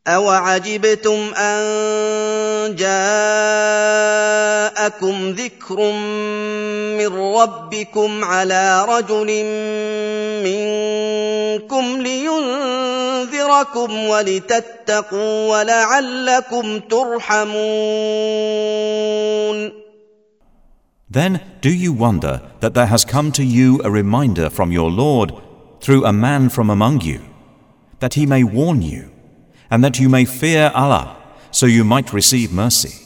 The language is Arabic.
أَوَعَجِبْتُمْ أَن جَاءَكُمْ ذِكْرٌ مِّن رَّبِّكُمْ عَلَىٰ رَجُلٍ مِّنكُمْ لِيُنذِرَكُمْ وَلِتَتَّقُوا وَلَعَلَّكُمْ تُرْحَمُونَ. Then do you wonder that there has come to you a reminder from your Lord through a man from among you, that he may warn you, and that you may fear Allah, so you might receive mercy?